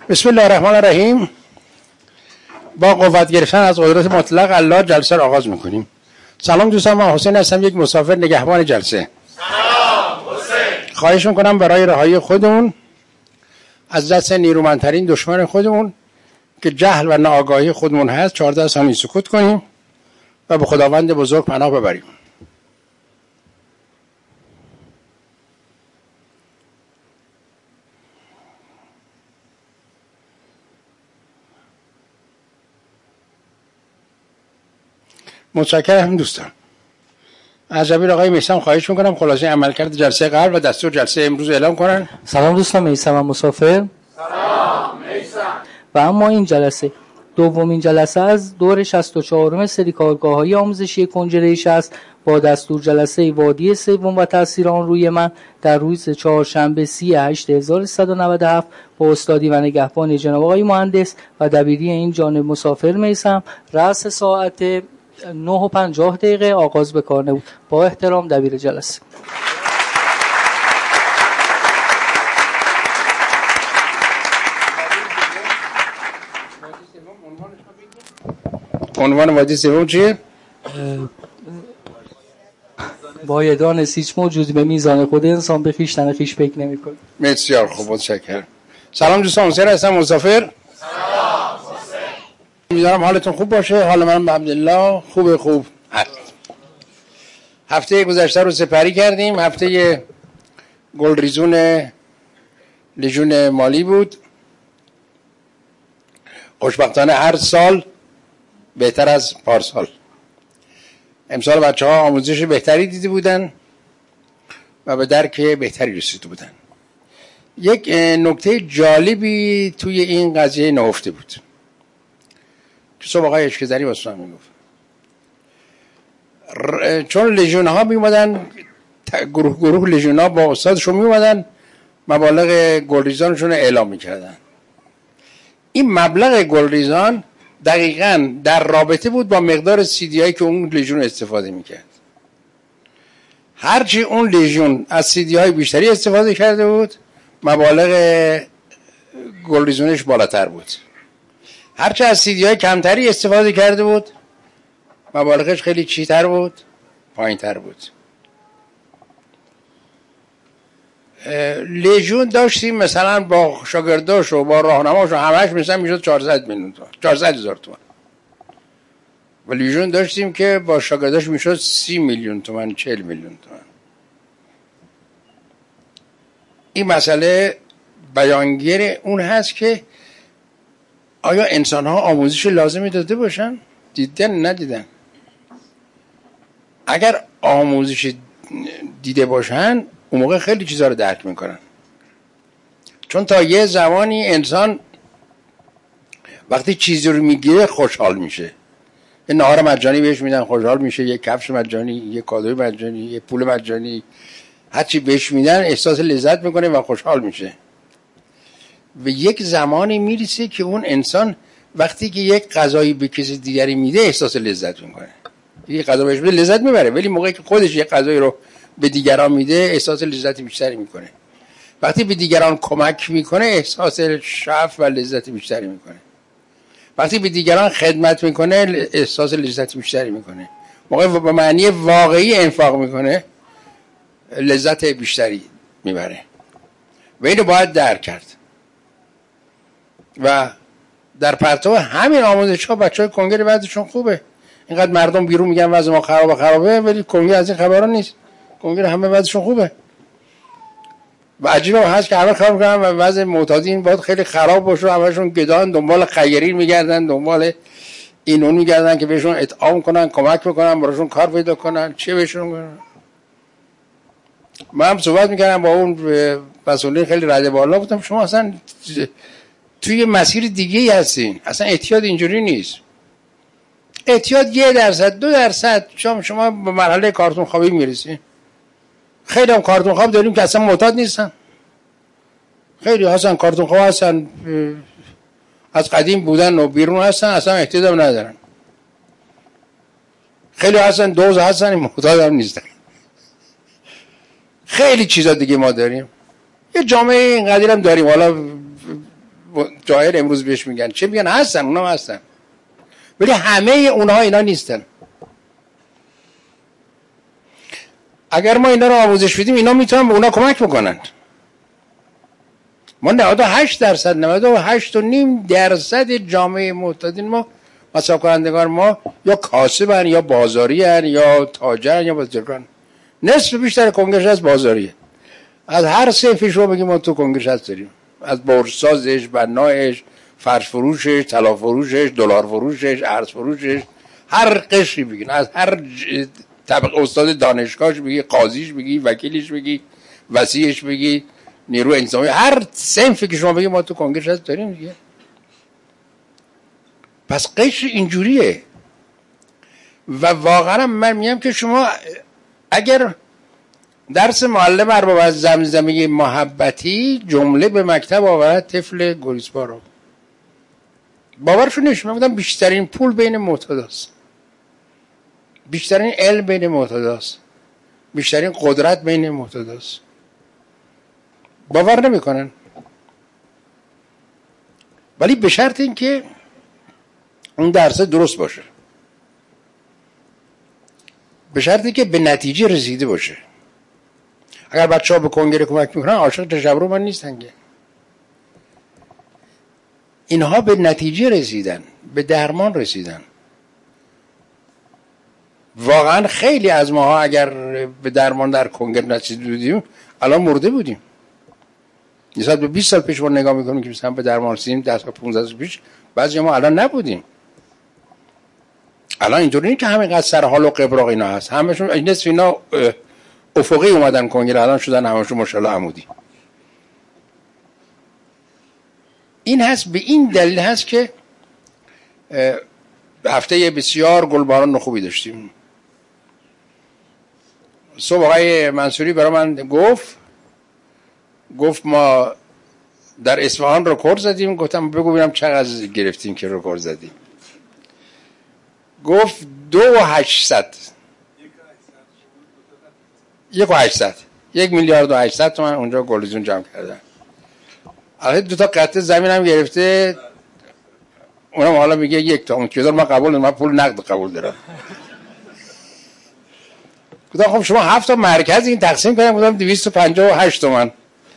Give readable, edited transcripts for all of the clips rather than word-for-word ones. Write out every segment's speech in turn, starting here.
بسم الله الرحمن الرحیم. با قوت گرفتن از قدرت مطلق الله جلسه را آغاز میکنیم. سلام دوستان، من حسین هستم، یک مسافر نگهبان جلسه. سلام حسین. خواهش میکنم برای رهایی خودمون از دست نیرومندترین دشمن خودمون که جهل و ناآگاهی خودمون هست 14 ثانیه سکوت کنیم و به خداوند بزرگ پناه ببریم. متشکرم دوستان. از جبیر آقای میثم خواهش میکنم خلاصه عملکرد جلسه قبل و دستور جلسه امروز اعلام کنن. سلام دوستان، میثم مسافر. سلام میثم. و اما این جلسه دومین جلسه از دور 64م سری کارگاه‌های آموزشی کنجره‌ای است با دستور جلسه وادی سوم و تاثیر آن روی من در روز چهارشنبه 38,197 با استادی و نگهبانی جناب آقای مهندس و دبیری این جانب مسافر میثم رأس ساعت 9:50 آغاز به کار نبود. با احترام دبیر جلسه. عنوان وادی سوم چیه؟ بایدان هیچ موجودی به میزان خود انسان به خویشتن خویش فکر نمی‌کنه. بسیار خوب، متشکرم. سلام دوستان، حسین هستم، مسافر. سلام حسین. امیدوارم حالتون خوب باشه. حال من الحمدلله خوب هست. هفته گذشته رو سپری کردیم. هفته گلریزون لژون مالی بود. خوشبختانه هر سال بهتر از پارسال. امسال بچه‌ها آموزش بهتری دیده بودن و به درک بهتری رسیده بودن. یک نکته جالبی توی این قضیه نهفته بود که صبح آقای اشکزری واسه من میگفت. چون لژیون ها میومدن، گروه لژیون ها با استادشون میومدن مبالغ گلریزانشون اعلام میکردن. این مبلغ گلریزان دقیقاً در رابطه بود با مقدار سیدی هایی که اون لژیون استفاده میکرد. هرچی اون لژیون از سیدی های بیشتری استفاده کرده بود مبالغ گلریزونش بالاتر بود. هرچی از سیدی های کمتری استفاده کرده بود مبالغش خیلی چیتر بود، پایین تر بود. لژیون داشتیم مثلا با شاگرداش و با راهنماش و همش مثلا میشد 400,000 تومان. و لژیون داشتیم که با شاگرداش میشد 30 میلیون تومان، 40 میلیون تومان. این مسئله بیانگر اون هست که آیا انسان ها آموزش لازمی داده باشن؟ دیدن ندیدن؟ اگر آموزش دیده باشن اون موقع خیلی چیزا رو درک میکنن. چون تا یه زمانی انسان وقتی چیزی رو میگیره خوشحال میشه. یه نهار مجانی بهش میدن خوشحال میشه، یه کفش مجانی، یه کادوی مجانی، یه پول مجانی، هرچی بهش میدن احساس لذت میکنه و خوشحال میشه. و یک زمانی میرسه که اون انسان وقتی که یک غذایی به کسی دیگری میده احساس لذت میکنه. یه غذا بهش بده لذت میبره، ولی موقعی که خودش یک غذایی رو به دیگران میده احساس لذت بیشتری میکنه. وقتی به دیگران کمک میکنه احساس شعف و لذت بیشتری میکنه. وقتی به دیگران خدمت میکنه احساس لذت بیشتری میکنه. موقعی به معنی واقعی انفاق میکنه لذت بیشتری میبره. و اینو باید درک کرد. و در پرتو همین آموزش ها بچهای کنگره وضعشون خوبه. اینقدر مردم بیرون میگن وضع ما خرابه ولی کنگره از این خبرها نیست. کنگره همه وضعشون خوبه. و عجیبه هست که همه کار میکنن و وضع معتادین باید خیلی خراب باشه و همشون گدان دنبال خیرین میگردن، دنبال این اون میگردن که بهشون اطعام کنن، کمک میکنن، براشون کار پیدا کنن، چه بهشون کنن. من هم صحبت میکردم با اون مسئولین خیلی رده بالا، بودم شما اصلا توی مسیر دیگه ای هستین، اصلا اعتیاد اینجوری نیست. اعتیاد 1% 2% شما به مرحله کارتون خوابی میرسین. خیلی هم کارتون خواب داریم که اصلا معتاد نیستن. خیلی هستن کارتون خواب هستن، از قدیم بودن و بیرون هستن، اصلا اعتیاد هم ندارن. خیلی هستن دوز هستن معتاد هم نیستن. خیلی چیزا دیگه ما داریم. یه جامعه اینقدر هم داریم. حالا جاهل امروز بهش میگن چه میگن؟ هستن، اونا هستن، ولی همه اونها اینا نیستن. اگر ما اینا رو آموزش بدیم اینا میتونن به اونا کمک بکنن. ما 98% جامعه معتادین ما، مصرف کنندگان ما یا کاسبن یا بازاری هن یا تاجرن یا بازرگان. نصف بیشتر کنگرش از بازاریه. از هر صنفی شما بگیم ما تو کنگرش هست داریم، از بورسازش، بنایش، فرش فروشش، طلا فروشش، دلار فروشش، ارز فروشش، هر قشری بگین، از هر طبقه، استاد دانشگاهش بگی، قاضیش بگی، وکیلش بگی، وسیعش بگی، نیرو انسانی، هر صنفی که شما بگی ما تو کنگرش هست داریم دیگه. پس قشر اینجوریه. و واقعا من میگم که شما اگر درس معلم ارباب از زمزمه محبتی جمله به مکتب آورد طفل گریزپا رو، باورشون نمیشه. من بودم بیشترین پول بین معتاداست، بیشترین علم بین معتاداست، بیشترین قدرت بین معتاداست. باور نمیکنن. ولی به شرط اینکه اون درس درست باشه، به شرطی که به نتیجه رسیده باشه. اگر بچه‌ها به کنگره کمک میکنن عاشق تشبر من نیستن که. اینها به نتیجه رسیدن، به درمان رسیدن. واقعا خیلی از ماها اگر به درمان در کنگره نرسیده بودیم الان مرده بودیم. نسبت به 20 سال پیش ما نگاه میکنیم که مثلا به درمان رسیدیم، 10 تا 15 سال پیش بعضی ما الان نبودیم. الان اینطوری نیست که همینقدر سر حال و قبراق اینا هست، همشون نصف اینا افقی اومدن کنگره، الان شدن همشون ماشاءالله عمودی. این هست، به این دلیل هست که هفته بسیار گلباران خوبی داشتیم. صبح آقای منصوری برای من گفت ما در اصفهان رکورد زدیم. گفتم بگو ببینم چقدر گرفتیم که رکورد زدیم. گفت 2,800 1,800,000,000 تومان اونجا گلزون جمع کردن. البته 2 تا قطعه زمین هم گرفته، اونم حالا میگه 1 تا. اون کیدار من قبول نمی‌کنم، من پول نقد قبول دارم. گفتم خب شما 7 تا مرکز این تقسیم کنیم، گفتم 258 تومان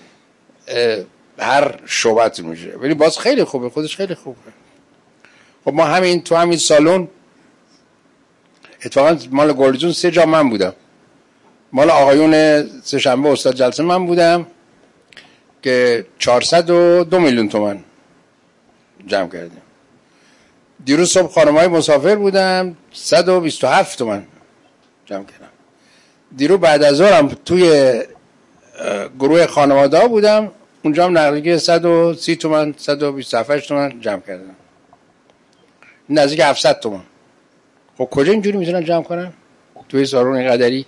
هر شعبت میشه، ولی باز خیلی خوبه، خودش خیلی خوبه. خب ما همین تو همین سالن اتفاقا مال گلزون 3 جا من بودم، مال آقایون سه‌شنبه استاد جلسه من بودم که 402 میلیون تومان جمع کردیم. دیروز صبح خانم‌های مسافر بودم 127 تومان جمع کردم. دیروز بعد از ظهرم توی گروه خانواده‌ها بودم، اونجا هم نقدینگی 130 تومان 127 تومان جمع کردم، نزدیک 700 تومان. خب کجا اینجوری میتونن جمع کنن توی سالن اینقدری؟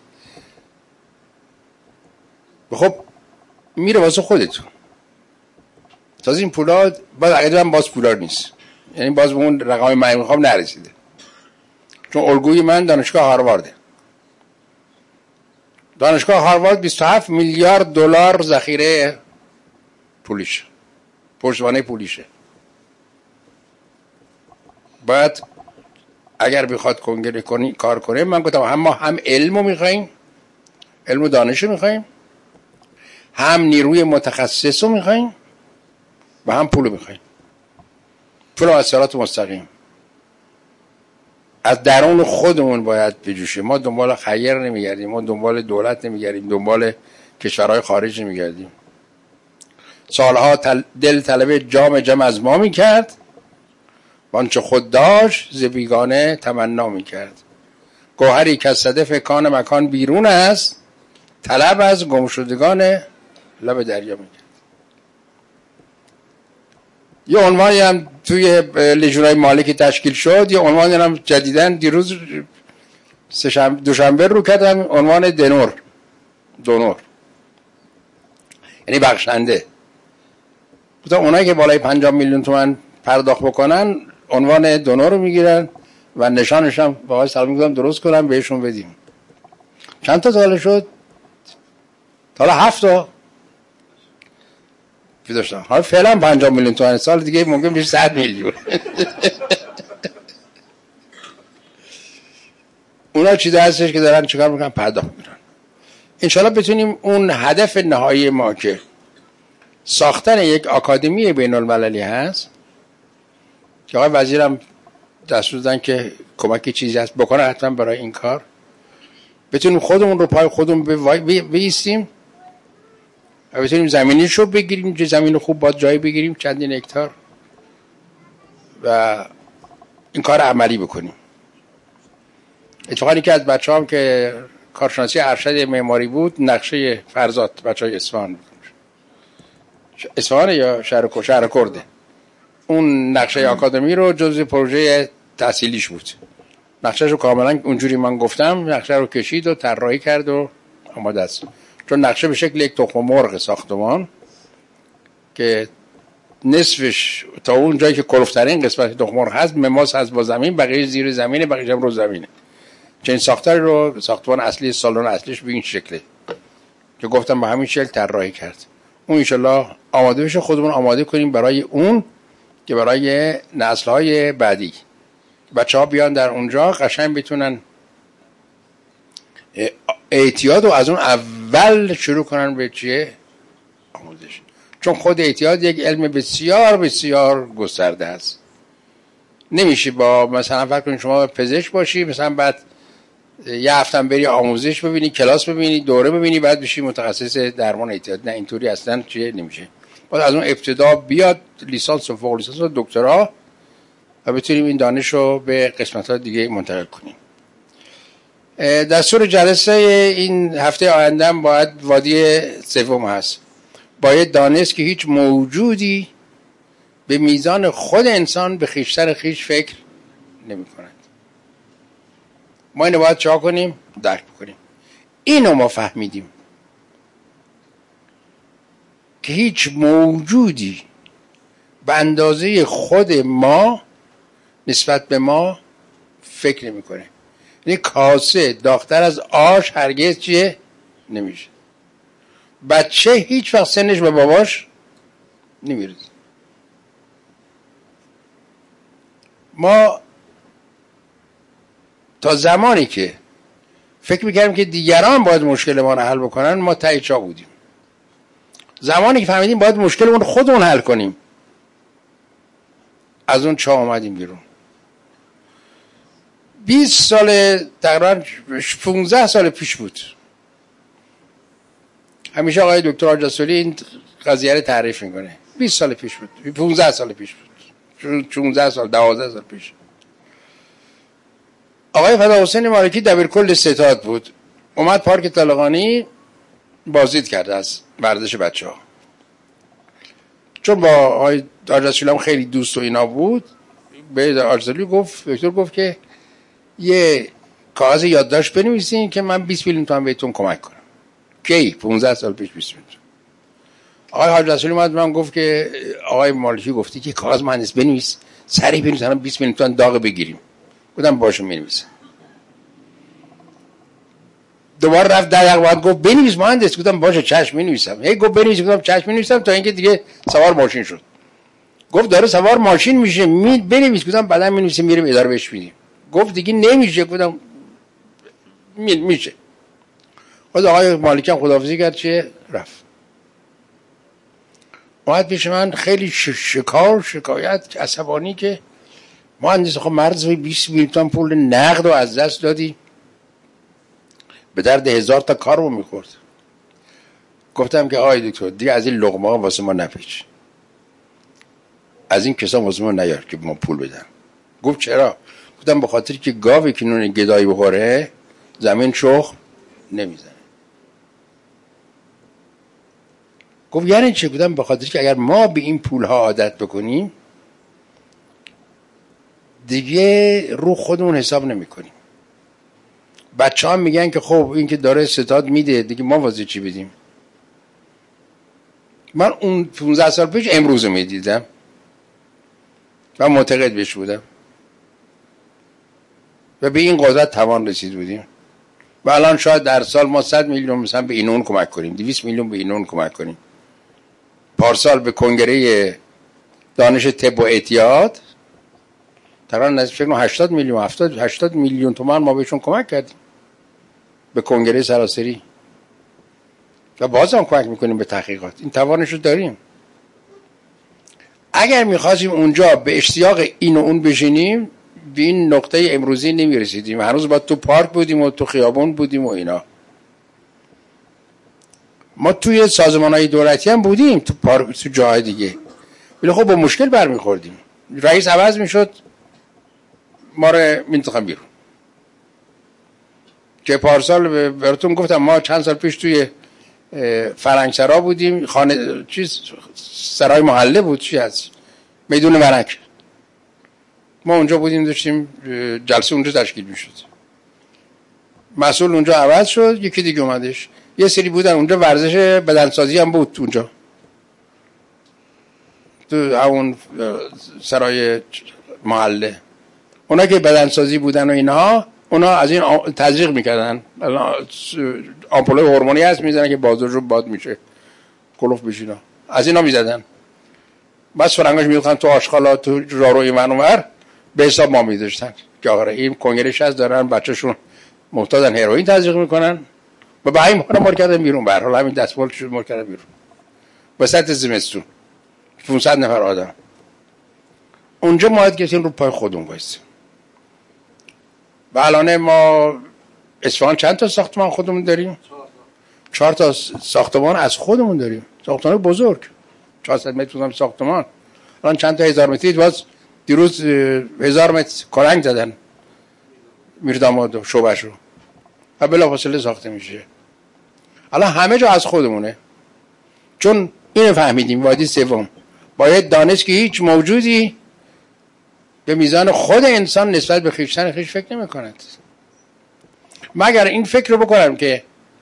خب میره واسه خودتون. تازه این پولا باز اگه من باز پولار نیست، یعنی باز به اون رقم من میخوام نرسیده، چون الگوی من دانشگاه هاروارده. دانشگاه هاروارد 27 میلیارد دلار ذخیره پولیش، پشتوانه پولیشه. باید اگر بخواد کنگره کار کنه، من گفتم هم علمو میخوایم، علم و دانشو میخوایم، هم نیروی متخصصو میخوایم و هم پولو میخوایم. پول از صراط مستقیم از درون خودمون باید بجوشه. ما دنبال خیر نمیگردیم، ما دنبال دولت نمیگردیم، دنبال کشورهای خارج نمیگردیم. سالها دل طلب جام از ما میکرد، وانچه خود داشت ز بیگانه تمنا میکرد. گوهری که از صدف کان مکان بیرون است، طلب از گمشدگان لب دریا میکرد. یه عنوانی هم توی لژیونای مالکی تشکیل شد، یه عنوانی هم جدیدن دیروز دوشنبه رو کردم، عنوان دونور، یعنی بخشنده. گفتم اونایی که بالای 50 میلیون تومان پرداخت بکنن عنوان دونور رو میگیرن و نشانش هم با آقای سلامی گفتم درست کنم بهشون بدیم. چند تا سال شد؟ حالا 7 تا. داشتن. حالا فعلا 50 میلیون تومان، سال دیگه ممکن بشه 100 میلیون. اونا چیزا هستش که دارن چیکار میکنن؟ پرداخت میکنن. انشالله بتونیم اون هدف نهایی ما که ساختن یک آکادمی بین المللی هست که آقای وزیرم دستور دادن که کمک چیزی هست بکنه حتما برای این کار، بتونیم خودمون رو پای خودمون بیستیم و بتونیم زمینیش رو بگیریم، زمین خوب باید جایی بگیریم چندین هکتار و این کار عملی بکنیم. اتفاقی که از بچه‌هام که کارشناسی ارشد معماری بود، نقشه فرزاد بچه‌های اصفهان یا شهر کرده، اون نقشه آکادمی رو جزء پروژه تحصیلیش بود. نقشه رو کاملا اونجوری من گفتم، نقشه رو کشید و طراحی کرد و آماده است. چون نقشه به شکل یک تخم مرغ ساختمان که نصفش تا اون جایی که کلفترین قسمت تخم مرغ هست مماس هست با زمین، بقیه زیر زمینه، بقیه هم رو زمینه. چنین ساختاری رو ساختمان اصلی سالن اصلیش به این شکله که گفتم با همین شکل طراحی کرد. اون انشالله آماده بشه، خودمون آماده کنیم برای اون که برای نسل‌های بعدی بچه‌ها بیان در اونجا قشنگ بتونن اعتیاد رو از اون اول شروع کنن به چیه؟ آموزش. چون خود اعتیاد یک علم بسیار بسیار گسترده است. نمیشه با مثلا فرض کنید شما پزشک باشی مثلا بعد یه هفته بری آموزش ببینی، کلاس ببینی، دوره ببینی، بعد بشی متخصص درمان اعتیاد. نه اینطوری اصلا چیه نمیشه. باید از اون ابتدا بیاد لیسانس و فوق لیسانس و دکترا و بتونیم این دانش رو به قسمت‌های دیگه منتقل کنیم. دستور جلسه این هفته آینده باید وادی سوم هست. باید دانست که هیچ موجودی به میزان خود انسان به خویشتن خویش فکر نمی کند. ما اینو باید چا کنیم؟ درک بکنیم. اینو ما فهمیدیم که هیچ موجودی به اندازه خود ما نسبت به ما فکر نمی کنه. یعنی کاسه داغ‌تر از آش هرگز چیه؟ نمیشه. بچه هیچ وقت سنش به باباش نمیرسه. ما تا زمانی که فکر میکردیم که دیگران باید مشکل ما رو حل بکنن ما ته چاه بودیم. زمانی که فهمیدیم باید مشکلمون رو خودمون حل کنیم از اون چاه اومدیم بیرون. 20 سال تقریبا 15 سال پیش بود. همیشه آقای دکتر حاج رسولی این قضیه رو تعریف میکنه. 20 سال پیش بود، 15 سال پیش بود، 16 سال 12 سال پیش. آقای فداحسین مالکی دبیرکل ستاد بود، اومد پارک طالقانی بازدید کرد از ورزش بچه‌ها. چون با آقای حاج رسولی هم خیلی دوست و اینا بود، به حاج رسولی گفت، دکتر گفت که یه کاغذ یادداشت بنویسین که من 20 میلیون تومان بهتون کمک کنم. کی 15 سال پیش 20 میلیون. آقای حاج رسولی اومد من گفت که آقای مالکی گفتی که کاغذ مهندس بنویس، سریع بنویس، الان 20 میلیون تومان داغ بگیریم. گفتم باشه می‌نویسم. دوباره رفت 10 دقیقه بعد گفت بنویس مهندس. گفتم باشه چشم می‌نویسم. هی گفت بنویس، گفتم چشم می‌نویسم تا اینکه دیگه سوار ماشین شد. گفت داره سوار ماشین میشه، بنویس. گفتم بعدا می‌نویسیم میریم اداره بهش میدیم. گفت دیگه نمیشه. گفتم میشه. خود آقای مالکی هم خداحافظی کرد چه رفت. اومد پیش من خیلی شکایت عصبانی که مهندس خب مرز 20 میلیون تومان پول نقد رو از دست دادی، به درد 1000 تا کار رو میخورد. گفتم که آقای دکتر دیگه از این لقمه ها واسه ما نپیچ، از این کسا واسه ما نیار که ما پول بدن. گفت چرا؟ گفتم به خاطر که گاوی که نون گدایی بخوره زمین شخم نمیزنه. گفت یعنی چه؟ گفتم به خاطر که اگر ما به این پول ها عادت بکنیم دیگه رو خودمون حساب نمی کنیم. بچه ها میگن که خب این که داره ستاد میده دیگه ما واسه چی بدیم. من اون 15 سال پیش امروز میدیدم و معتقد بهش بودم و به این قدرت توان رسید بودیم و الان شاید در سال ما 100 میلیون مثلا به این اون کمک کنیم، 200 میلیون به این اون کمک کنیم. پارسال به کنگره دانش طب و اعتیاد تقریبا از فکر کنم 80 میلیون تومان ما بهشون کمک کردیم به کنگره سراسری و باز هم کمک میکنیم به تحقیقات. این توانش رو داریم. اگر میخواستیم اونجا به اشتیاق این و اون بشینیم به این نقطه امروزی نمیرسیدیم. هنوز باید تو پارک بودیم و تو خیابون بودیم و اینا. ما توی سازمانهای دولتی هم بودیم، تو پارک، تو جاهای دیگه، ولی خب با مشکل برمیخوردیم. رئیس عوض میشد ما رو مینداختن بیرون. که پارسال براتون گفتم ما چند سال پیش توی فرنگسرا بودیم، خانه سرای محله بود، چی هست، میدون ورک. ما اونجا بودیم، داشتیم جلسه اونجا تشکیل میشد. مسئول اونجا عوض شد، یکی دیگه اومدش. یه سری بودن اونجا ورزش بدنسازی هم بود اونجا تو همون سرای محله. اونا که بدنسازی بودن و اینها، اونا از این تزریق میکردن. آمپول هورمونی هست میزنن که بازور رو باد میشه، کلوف بشینا، از اینا میزدن. بس فرنگاش میگفتن تو آشغالا، تو راروی من اونور، به حساب ما میذاشتن که آقا این کنگرهش هست دارن بچه‌شون محتاجن هروئین تزریق میکنن و به این ما رو کردن بیرون. به هر حال همین دستمال شد ما کردن بیرون وسط زمستون 500 نفر آدم. اونجا ما باید کسی رو پای خودمون وایسیم. و الان ما اصفهان چند تا ساختمان خودمون داریم؟ 4 تا ساختمان از خودمون داریم. ساختمان بزرگ 400 متر ساختمان. الان چند تا هزار متری باز دیروز 1000 متر کلنگ زدن میرداماد و شعبه‌ش رو و بلافاصله ساخته میشه. الان همه جا از خودمونه. چون اینو فهمیدیم وادی سوم باید دانست که هیچ موجودی به میزان خود انسان نسبت به خویشتن خویش فکر نمی کند، مگر این فکر رو بکنم که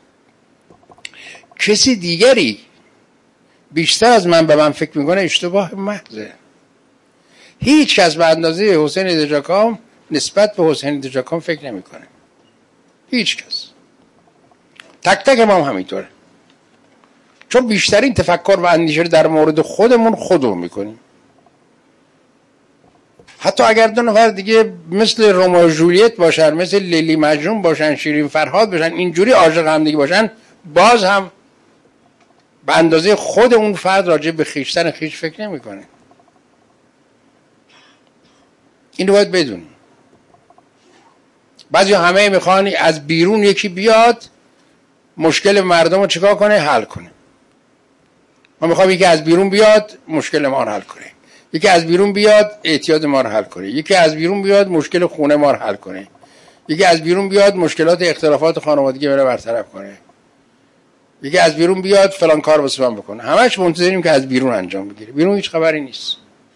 کسی دیگری بیشتر از من به من فکر میکنه. اشتباه محضه. هیچ کس به اندازه حسین دژاکام نسبت به حسین دژاکام فکر نمیکنه. هیچ کس. تک تک ما هم همینطوره. چون بیشترین تفکر و اندیشه در مورد خودمون میکنیم. حتی اگر 2 نفر دیگه مثل رومئو و جولیت باشن، مثل لیلی مجنون باشن، شیرین فرهاد باشن، اینجوری عاشق هم دیگه باشن، باز هم به اندازه خود اون فرد راجع به خویشتن خویش فکر نمیکنه. این رو باید بدونیم. بعضی همه میخوان از بیرون یکی بیاد مشکل مردم رو چیکار کنه؟ حل کنه. ما میخوام یکی از بیرون بیاد مشکل ما رو حل کنه. یکی از بیرون بیاد اعتیاد ما رو حل کنه. یکی از بیرون بیاد مشکل خونه ما رو حل کنه. یکی از بیرون بیاد مشکلات اختلافات خانوادگی ما رو برطرف کنه. یکی از بیرون بیاد فلان کار واسه من بکنه. همش منتظریم که از بیرون انجام بگیره. بیرون هیچ خبری نیست.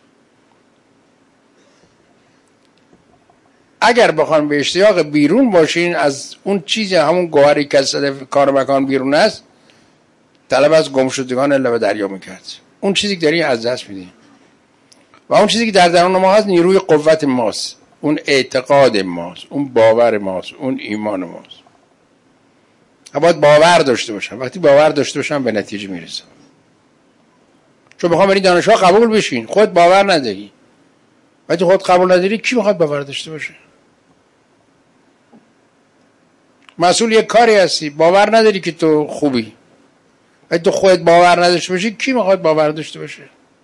اگر بخوان به اشتیاق بیرون باشین از اون چیز، همون گوهری که از کار مکان بیرون است، طلب از گمشدگان الا به دریا میکرد. اون چیزی که دارین از دست میدین. و اون چیزی که در درون ما هست نیروی قوت ماست، اون اعتقاد ماست، اون باور ماست، اون ایمان ماست. باید باور داشته باشم. وقتی باور داشته باشم به نتیجه میرسم. چون بخوام برین دانشگاه قبول بشین، خود باور نداری. وقتی خود قبول نداری کی میخواد باور داشته باشه؟ مسئول یک کاری هستی، باور نداری که تو خوبی. وقتی تو خودت باور نداشته باشی کی میخواد باور داشته باشه؟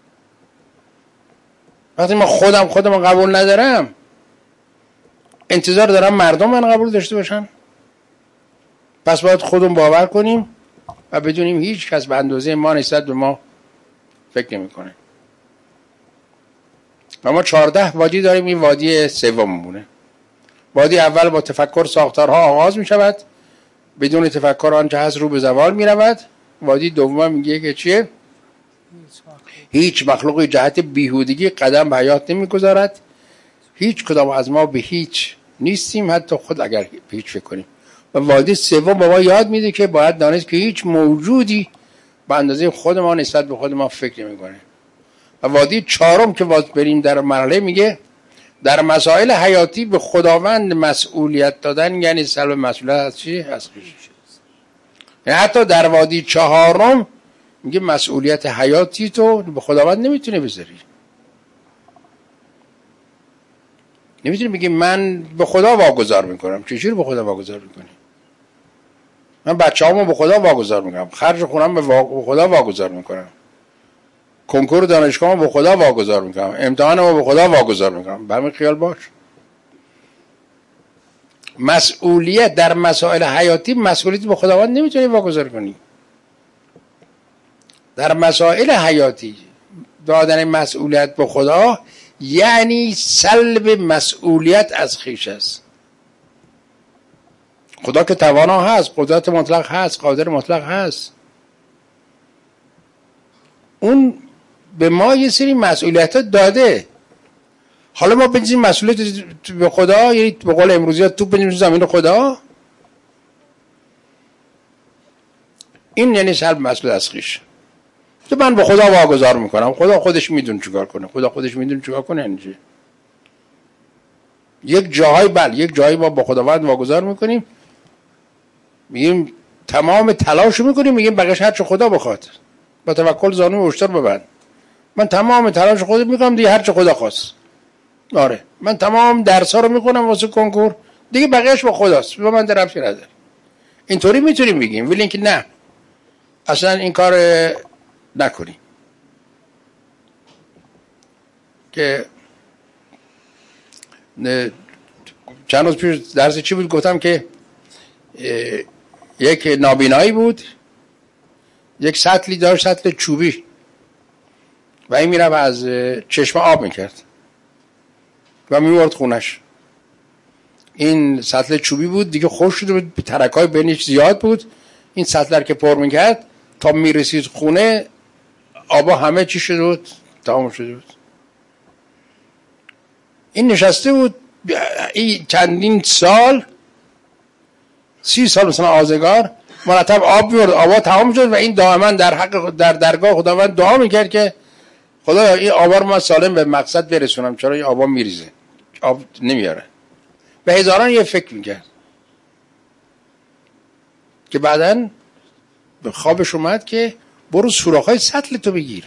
وقتی من خودم قبول ندارم، انتظار دارم مردم من قبول داشته باشن. پس باید خودمون باور کنیم و بدونیم هیچ کس به اندازه ما نسبت به ما فکر نمی‌کنه. و ما 14 وادی داریم. این وادی سوممونه. وادی اول با تفکر ساختارها آغاز می شود، بدون تفکر آنچه هست رو به زوال می رود. وادی دوم میگه که چیه؟ هیچ مخلوقی جهت بیهودگی قدم به حیات نمی گذارد. هیچ کدام از ما به هیچ نیستیم، حتی خود اگر به هیچ فکر کنیم. و وادی سوم به ما یاد میده که باید دانست که هیچ موجودی به اندازه خود ما نسبت به خود ما فکر نمی کنه. و وادی چهارم که باز بریم در مرحله میگه در مسائل حیاتی به خداوند مسئولیت دادن، یعنی سلب مسئولیت از چی؟ از خویش. یعنی حتی در وادی چهارم میگه مسئولیت حیاتی تو به خداوند نمیتونه بذاری. نمیتونی بگی من به خدا واگذار میکنم. چجوری به خدا واگذار میکنی؟ من بچه‌هامو به خدا واگذار میکنم، خرج خونم به خدا واگذار میکنم، کنکور دانشگاهمو به خدا واگذار میکنم، امتحانمو به خدا واگذار میکنم. به همین خیال باش. مسئولیت در مسائل حیاتی، مسئولیت به خداوند نمیتونی واگذار کنی. در مسائل حیاتی دادن مسئولیت به خدا یعنی سلب مسئولیت از خویش است. خدا که توانا هست، قدرت مطلق هست، قادر مطلق هست، اون به ما یه سری مسئولیت داده. حالا ما بنزیم مسئولیت به خدا، یعنی به قول امروزی ها تو بنزیم زمین خدا. این یعنی سلب مسئولیت از خویش. تو من به خدا واگذار میکنم، خدا خودش میدونه چیکار کنه. خدا خودش میدونه چیکار کنه. اینجا یک جایی ما با خداوند واگذار میکنیم، میگیم تمام تلاشو میکنیم، میگیم بقیش هر چه خدا بخواد. با توکل زانوی اشتر ببند. من تمام تلاش خودم میکنم دیگه، هر چه خدا خواست. آره من تمام درس‌ها رو میکنم واسه کنکور دیگه، بقیه‌اش با خداست، با من ربطی نداره. اینطوری میتونیم بگیم، ولی اینکه نه، اصلا این کار نکنی. که چند روز پیش درس چی بود گفتم که یک نابینایی بود، یک سطلی داشت، سطل چوبی، و این میرفت از چشمه آب میکرد و میورد خونش. این سطل چوبی بود دیگه، خوش شده بود، ترکای بینش زیاد بود. این سطل که پر میکرد تا میرسید خونه آبا همه چی شده بود، تمام شده بود. این نشسته بود این چندین سال، 30 سال مثلا آزگار، مرتب آب میورد، آبا تمام شد و این دائما در حق در درگاه خداوند دعا میکرد که خدایا این آبا رو من سالم به مقصد برسونم، چرا این آبا میریزه، آب نمیاره. و هزاران یه فکر میکرد که بعدن به خوابش اومد که برو سوراخ‌های سطل تو بگیر.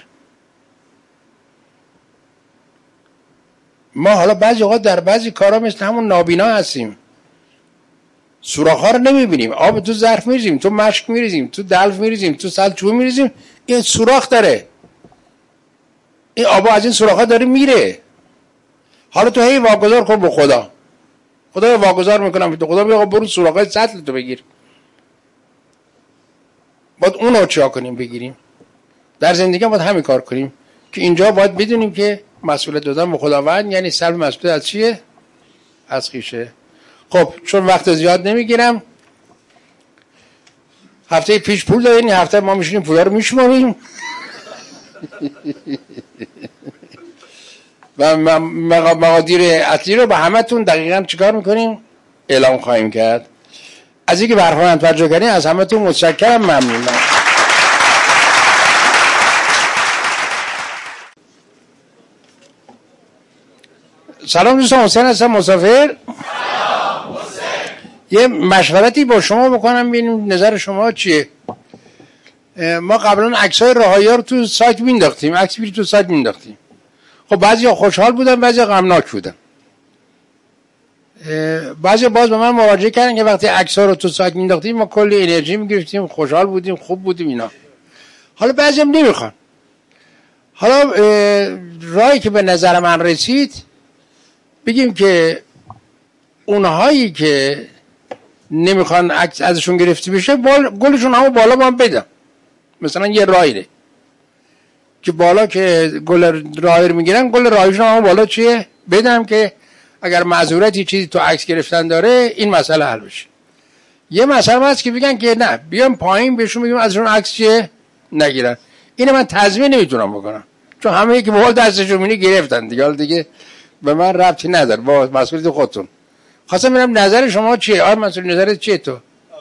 ما حالا بعضی اوقات در بعضی کارا مثل همون نابینا هستیم، سوراخ‌ها رو نمیبینیم. آب تو ظرف میریزیم، تو مشک میریزیم، تو دلف میریزیم، تو سلچوب میریزیم، این سوراخ داره، این آبا از این سوراخ‌ها داره میره. حالا تو هی واگذار کن به خدا، خدا واگذار میکنم تو خدا، میگه برو سوراخ‌های سطل تو بگیر. باید اونو چیا کنیم بگیریم. در زندگی باید همین کار کنیم که اینجا باید بدونیم که مسئولیت دادن به خداوند یعنی سلب مسئولیت از چیه؟ از خویشه. خب چون وقت زیاد نمیگیرم، هفته پیش پول دادین، هفته ما میشونیم پولا رو میشماریم و مقادیر اصلی رو به همتون دقیقاً چیکار میکنیم؟ اعلام خواهیم کرد. از اینکه برنامه توجه کردین از همتون متشکرم، ممنونم. سلام دوستان، حسین هستم، مسافر. یه مشورتی با شما بکنم ببینیم نظر شما چیه. ما قبلا عکسای راه‌ها رو تو سایت مینداختیم، عکس تو سایت مینداختیم. خب بعضیا خوشحال بودن، بعضیا غمناک بودن. بعضی باز به من مراجعه کردن که وقتی عکس‌ها رو تو سایت مینداختیم ما کلی انرژی میگرفتیم، خوشحال بودیم، خوب بودیم اینا. حالا بعضی هم نمیخوان. حالا راهی که به نظر من رسید بگیم که اونهایی که نمیخوان عکس ازشون گرفته بشه گلشون همو بالا من بدم. مثلا یه راهیه که بالا که گل راهی رو میگیرن، گل راهیشون همو بالا چیه بدم که اگر معذورتی چیزی تو عکس گرفتن داره این مسئله حل بشه. یه مسئله هست که بگن که نه بیام پایین بهشون بگیم ازشون عکس چیه نگیرن. اینو من تضمین نمیتونم بکنم چون همه که به دستشون میونه گرفتن دیگه. حالا دیگه به من ربطی نداره، با مسئولیت خودتون. خواستم ببینم نظر شما چیه؟ آره مسئول نظرت چیه تو؟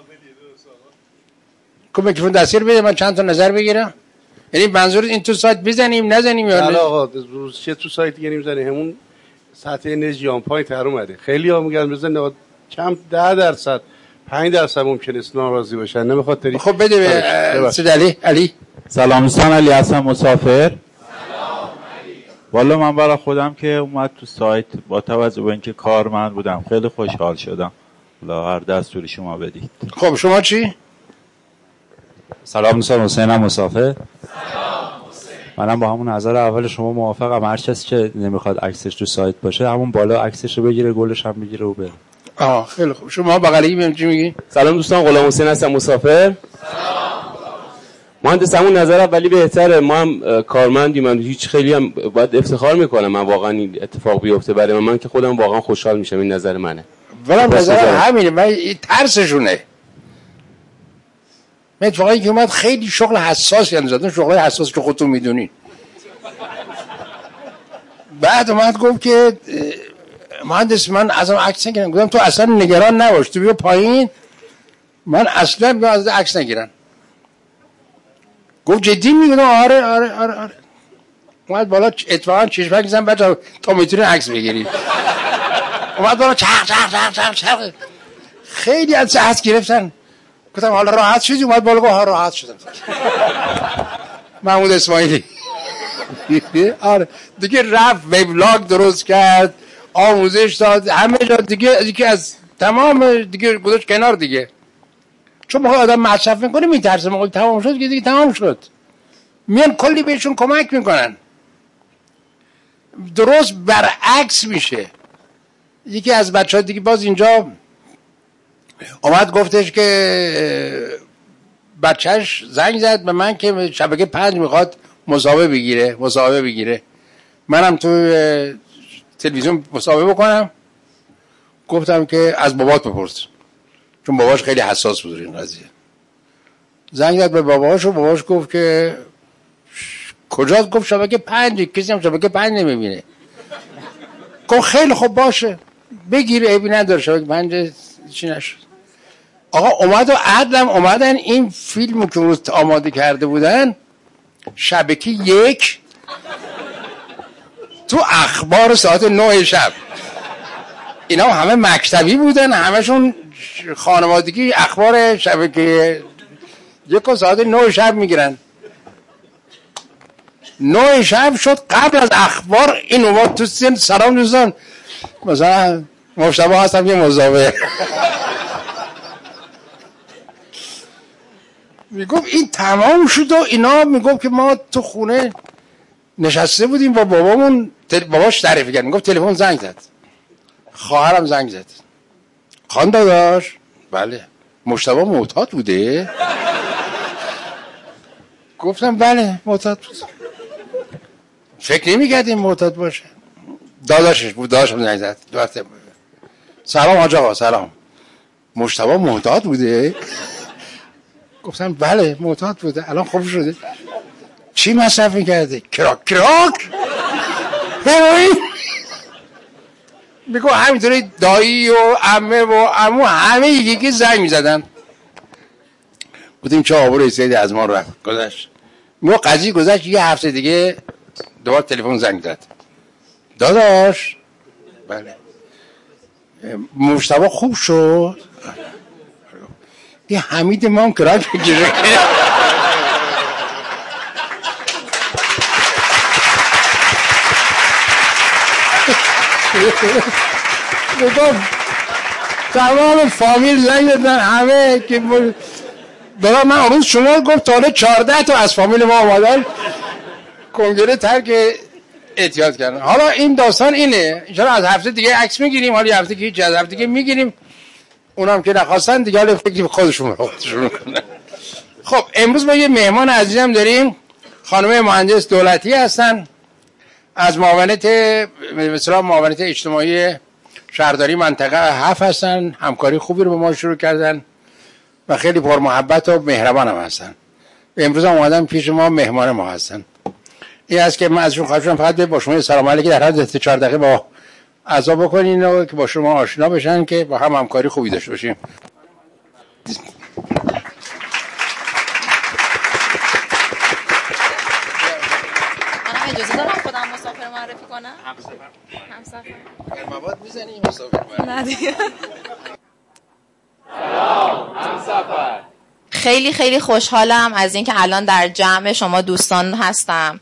کم میکروفون دستگیر بده من چند تا نظر بگیرم. یعنی منظورت این تو سایت بزنیم نزنیم یا نه؟ آقا روز چه تو سایت دیگه نمیزنیم، همون سطح انرژی آن پایین تر اومده. خیلی ها میگن بزن کم 10% 5% ممکنه است ناراضی باشن، نه به خاطری. خب بده به سید علی. سلام دوستان، علی هستم مسافر. والا من برای خودم که اومد تو سایت با توجه به اینکه کارمند بودم خیلی خوشحال شدم. والا هر دستوری شما بدید. خب شما چی؟ سلام دوستان، حسینم مسافر. منم با همون نظر اول شما موافقم. هر کسی که نمیخواد عکسش تو سایت باشه همون بالا عکسش رو بگیره، گلش هم بگیره و بره. خیلی خوب. شما بغلی ببین چی میگی؟ سلام دوستان، غلام حسین هستم مسافر. مهندس همون نظر اولی بهتره. ما هم کارمندیم، من هیچ خیلی هم باید افتخار میکنم من واقعا این اتفاق بیفته برای من که خودم واقعا خوشحال میشم. این نظر منه. ولی نظر همینه. من ترسشونه. من اتفاقی که اومد خیلی شغل حساسی انجام شغل حساس که خودتون میدونین. بعد اومد گفت که مهندس من ازم عکس نگیرن. گفتم تو اصلا نگران نباش، تو بیا پایین، من اصلا میگم از عکس نگیرن. گفت جدی میگم؟ آره. اومد بالا اتفاقا چشمک زدم بعد تا میتونین عکس بگیرید. اومد بالا چرخ خیلی از عکس گرفتن. گفتم حالا راحت شدی؟ اومد بالا گفت راحت شدم. محمود اسماعیلی آره دیگه رفت وبلاگ درست کرد، آموزش داد، همه جا دیگه از تمام دیگه گذاشت کنار دیگه. چون موقع آدم مصرف میکنه میترسه، موقع تمام شد دیگه تمام شد. میان کلی بهشون کمک میکنن. درست برعکس میشه. یکی از بچه‌ها دیگه باز اینجا اومد گفتش که بچهش زنگ زد به من که شبکه 5 میخواد مصاحبه بگیره. منم تو تلویزیون مصاحبه بکنم. گفتم که از بابات بپرس، چون باباش خیلی حساس بود این قضیه. زنگ زد به باباش و باباش گفت که کجاست؟ گفت شبکه 5. کسی هم شبکه 5 نمیبینه. گفت خیلی خوب باشه بگیره، عیبی نداره، شبکه 5 چی نشد. آقا اومد و عدلم اومدن این فیلمو که روز آماده کرده بودن شبکه 1 تو اخبار ساعت 9 شب. اینا همه مکتبی بودن، همشون خانوادگی اخبار شبکه 1 ساعت 9 شب میگیرن. 9 شب شد قبل از اخبار این اومد تو سن. سلام دوستان، مثلا مشتبه هستم یه مزاوه. میگفت این تمام شد و اینا. میگفت که ما تو خونه نشسته بودیم با بابامون، باباش تعریف کرد. میگفت تلفن زنگ زد، خواهرم زنگ زد. خان داداش؟ بله. مشتبه معتاد بوده؟ گفتم بله معتاد بود. فکر نمی‌کردیم معتاد باشه. داداشش بود، داداشم زنگ زد. سلام حاج آقا. سلام. مشتبه معتاد بوده؟ گفتم بله معتاد بوده، الان خوب شده. چی مصرف می‌کرده؟ کراک هروئین. میگو همینطوری دایی و عمه و عمو همه یکی زنگ می‌زدن. گفتیم چه آبروی سید از ما رفت گذشت. میگو قضیه گذشت. یه هفته دیگه دوباره تلفن زنگ زد. داداش؟ بله. مشتبه خوب شد؟ این حمید ما هم کراک بگیره. تمام فامیل زنگ دادن همه که برای من روز شما گفت تا 14 تا از فامیل ما آمدن کنگره ترک اعتیاد کردن. حالا این داستان اینه. انشاءالله از هفته دیگه عکس میگیریم. حالا هفته که از هفته دیگه میگیریم. اونم که نخواستن دیگه حالا فکر خودشون میکنن. خب امروز ما یه مهمان عزیزم داریم. خانم مهندس دولتی هستن از معاونت اجتماعی شهرداری منطقه 7 هستن. همکاری خوبی رو با ما شروع کردن و خیلی پر محبت و مهربان هم هستن. امروز هم اومدن پیش ما، مهمان ما هستن. این است که من ازشون خواهشم فقط با شما سلام علیکی در حد 4 دقیقه با اعضا بکنین و که با شما آشنا بشن که با هم همکاری خوبی داشته باشیم. اجازه دارم خودم مسافر معرفی کنم؟ همسفر مواد میزنی مسافر معرفی؟ نه دیگه. سلام همسفر. خیلی خیلی خوشحالم از اینکه الان در جمع شما دوستان هستم.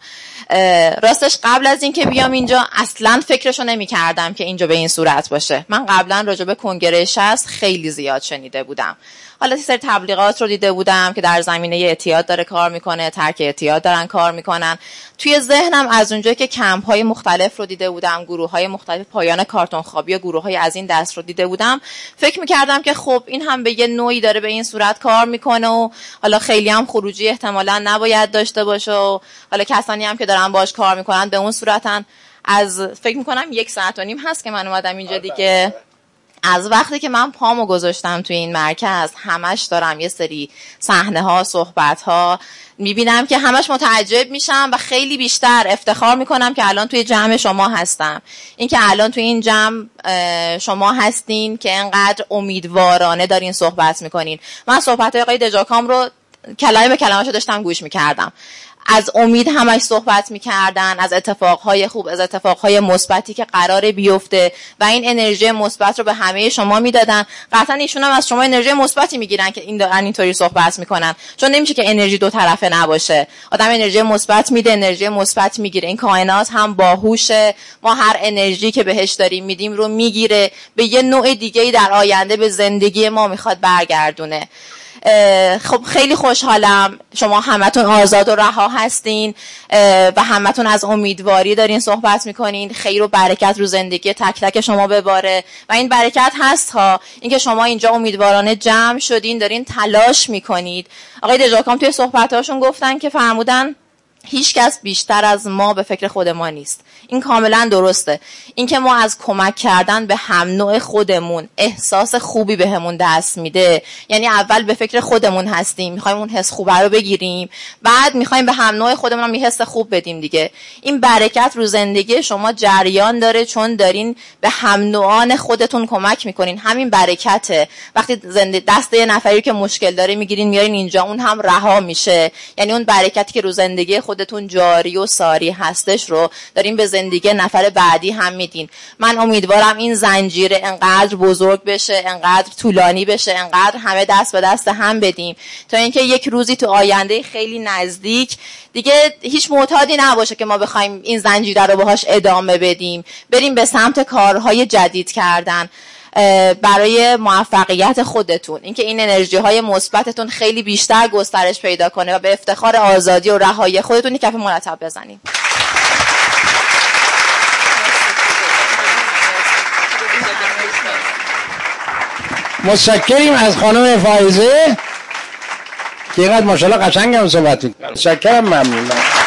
راستش قبل از اینکه بیام اینجا اصلا فکرشو نمی کردم که اینجا به این صورت باشه. من قبلا راجع به کنگره 60 خیلی زیاد شنیده بودم. حالا یه سری تبلیغات رو دیده بودم که در زمینه اعتیاد داره کار میکنه، ترک اعتیاد دارن کار میکنن. توی ذهنم از اونجایی که کمپ های مختلف رو دیده بودم، گروه های مختلف پایان کارتون خوابی و گروه های از این دست رو دیده بودم، فکر میکردم که خب این هم به یه نوعی داره به این صورت کار میکنه و حالا خیلی هم خروجی احتمالاً نباید داشته باشه و حالا کسانی هم که دارن باش کار میکنن به اون صورتن. از فکر میکنم 1.5 ساعت هست که من اومدم اینجا دیگه. از وقتی که من پامو گذاشتم توی این مرکز همش دارم یه سری صحنه ها، صحبت ها میبینم که همش متعجب میشم و خیلی بیشتر افتخار میکنم که الان توی جمع شما هستم. این که الان توی این جمع شما هستین که انقدر امیدوارانه دارین صحبت میکنین. من صحبت های آقای دژاکام رو کلمه به کلمه‌شو داشتم گوش میکردم. از امید همش صحبت میکردن، از اتفاقهای خوب، از اتفاقهای مثبتی که قراره بیفته و این انرژی مثبت رو به همه شما میدادن. قطعا ایشون هم از شما انرژی مثبتی میگیرن که این دارن اینطوری صحبت میکنن، چون نمیشه که انرژی دو طرفه نباشه. آدم انرژی مثبت میده، انرژی مثبت میگیره. این کائنات هم باهوشه، ما هر انرژی که بهش داریم میدیم رو میگیره، به یه نوع دیگه‌ای در آینده به زندگی ما میخواد برگردونه. خب خیلی خوشحالم شما همتون آزاد و رها هستین و همتون از امیدواری دارین صحبت میکنین. خیر و برکت رو زندگی تک تک شما بباره و این برکت هست ها، اینکه شما اینجا امیدوارانه جمع شدین، دارین تلاش میکنید. آقای دژاکام توی صحبتاشون گفتن که فرمودن هیچ کس بیشتر از ما به فکر خود ما نیست. این کاملا درسته. این که ما از کمک کردن به هم نوع خودمون احساس خوبی بهمون دست میده، یعنی اول به فکر خودمون هستیم، میخوایم اون حس خوبه رو بگیریم، بعد میخوایم به هم نوع خودمون هم یه حس خوب بدیم دیگه. این برکت رو زندگی شما جریان داره چون دارین به هم نوعان خودتون کمک میکنین. همین برکته. وقتی دست یه نفری که مشکل داره میگیرین میارین اینجا، اون هم رها میشه. یعنی اون برکتی که رو زندگی خودتون جاری و ساری هستش رو دارین به زندگی نفر بعدی هم میدین. من امیدوارم این زنجیره انقدر بزرگ بشه، انقدر طولانی بشه، انقدر همه دست به دست هم بدیم تا اینکه یک روزی تو آینده خیلی نزدیک دیگه هیچ معتادی نباشه که ما بخوایم این زنجیره رو باهاش ادامه بدیم، بریم به سمت کارهای جدید کردن برای موفقیت خودتون. اینکه این انرژی های مثبتتون خیلی بیشتر گسترش پیدا کنه و به افتخار آزادی و رهایی خودتون کف مرتب بزنید. متشکریم از خانم فائزه که اینقدر ماشاءالله قشنگ هم صحبت می‌کنه. متشکرم، ممنونم.